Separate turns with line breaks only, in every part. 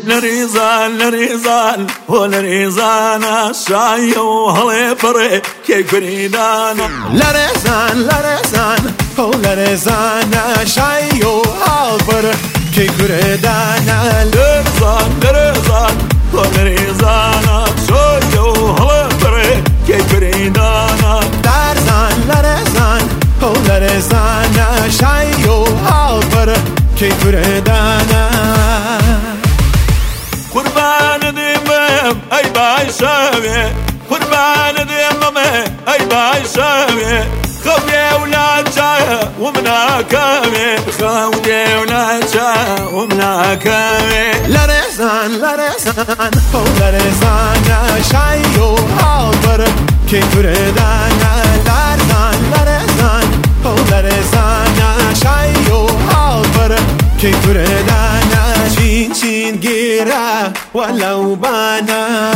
لريزان ولريزان شاي وهلي بري كي بريدانا
لريزان ولريزان شاي وهلي بري كي بريدانا
لريزان ولريزان شاي وهلي بري كي بريدانا
لريزان ولريزان شاي وهلي بري كي بريدانا
قربان ديمم اي باي شاوي قربان ديمم اي باي شاوي خوي ولا جا ومنا كامي خوي ولا جا ومنا كامي
لريزان ولريزان شاي وهلي بري كي بريدانا لريزان ولريزان شاي وهلي بري كي بريدانا چین گیره ولو بانا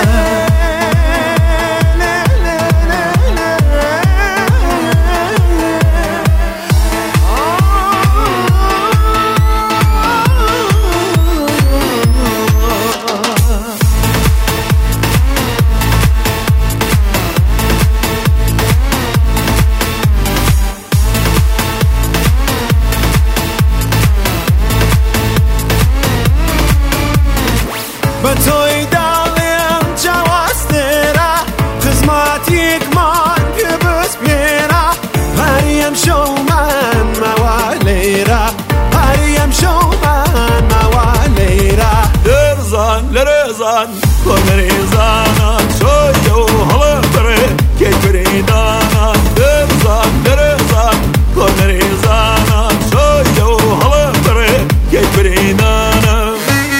بتوی دالیم جواسترا خدماتیک من که بس بیرا هریم شومن موالیرا هریم شومن موالیرا
لرزان ولريزان شاي وهلي بري كي بريدانا لرزان ولريزان شاي وهلي بري كي بريدانا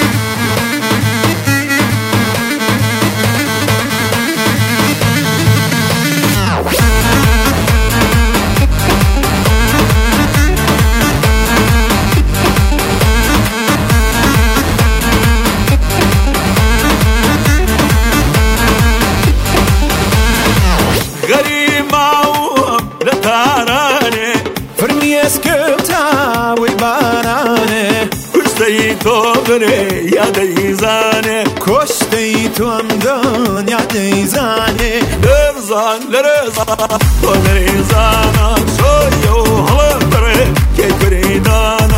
اسكبتا ويباناني
كشتي توبري يا ديزاني
كشتي تومدن يا ديزاني
لرزان ولريزان شوي وهلي بري كي بريدان